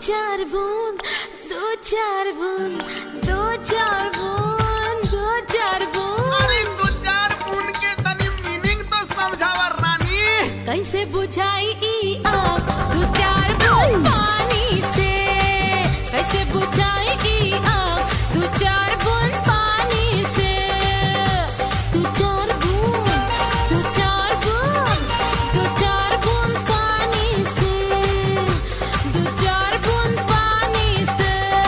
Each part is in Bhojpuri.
चार बूंद, दो चार बूंद, दो चार बूंद, दो चार बूंद। अरे दो चार बूंद के तनी मीनिंग तो समझावा रानी। कैसे बुझाई ई आग दो चार बूंद पानी से, कैसे बुझाई ई आग दो चार बूंद पानी से। दो चार बूंद, दो चार बूंद, दो चार बूंद पानी से, दो चार बूंद पानी से।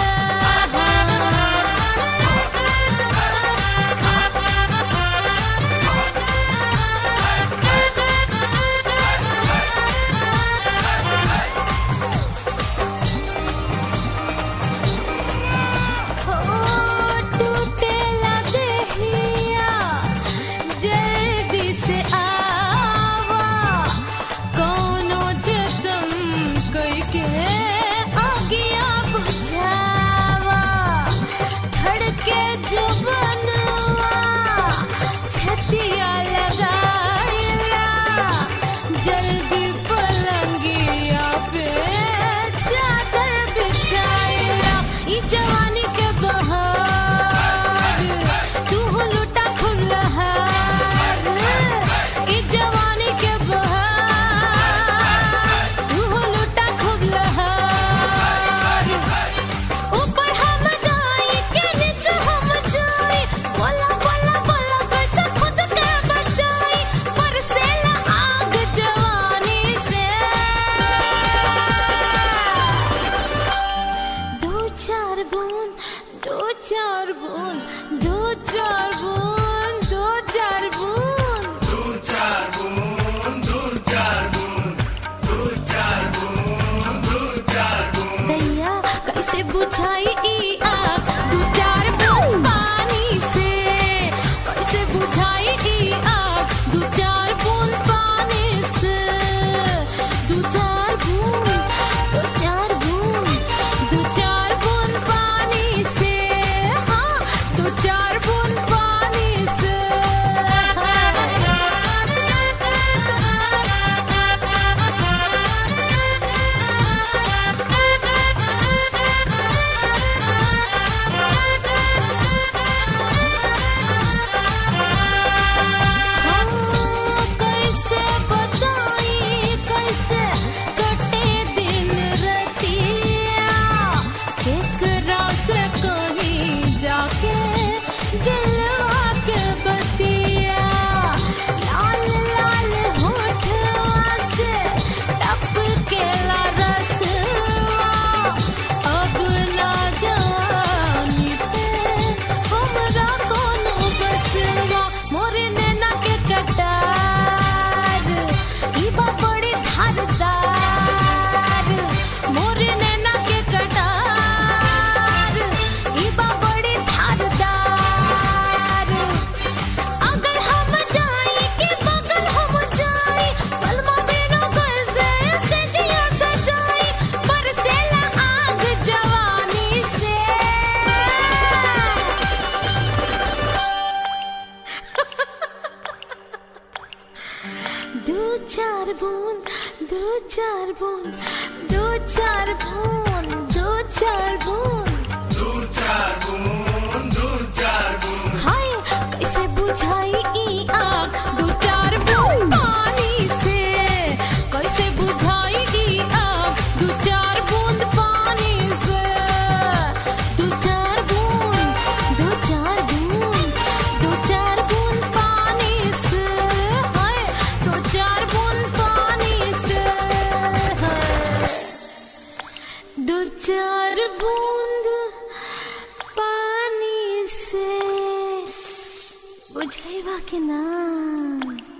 जल्दी पलंगिया पे चादर बिछाइला, ई जवानी के बहार तू लुटा खुलहार। ई जवानी के बहार तू लुटा खुलहार। ऊपर हम जाई के नीचे हम जाई, बोला बोला बोला कैसे खुद के बचाई। बरसेला आग जवानी से। दो चार बूंद, दो चार बूंद, दो चार बूंद, दो चार बूंद। दो चार बूंद, दो चार बूंद, दो चार बूंद, दो चार बूंद। दैया कैसे बुझाई ई आग दो चार बूंद पानी से, कैसे बुझाई ई आग दो चार बूंद पानी से। दो चार बूंद, दो चार बूंद, दो चार बूंद पानी से। हाँ, दो चार बूंद पानी से। कैसे बताई कैसे कटे दिन रतिया, केकरा से कहीं जाके दिलवा के बतिया। लाल लाल होठवा से टपकेला रसवा, अब ना जवानी पे हमरा कोनो बसवा। मोरे नैना के कटार ई बा बड़ी धारदार। मोरे नैना के कटार ई बा बड़ी धारदार। अगर हम जाई के बगल हम जाई, पलमा बिनो कैसे से जिया सजाई। बरसेला आग जवानी से। दो चार बूंद, दो चार बूंद, दो चार बूंद, दो चार बूंद। दो चार बूंद, दो चार बूंद। हाय कैसे बुझाई ई आग दो चार बूंद पानी से, कैसे बुझाई ई आग दो चार बूंद पानी से। दो चार बूंद, दो चार बूंद, दो चार बूंद पानी से। हाय दो चार बूंद पानी से। दो चार बूंद पानी से। बुझाइबा के ना।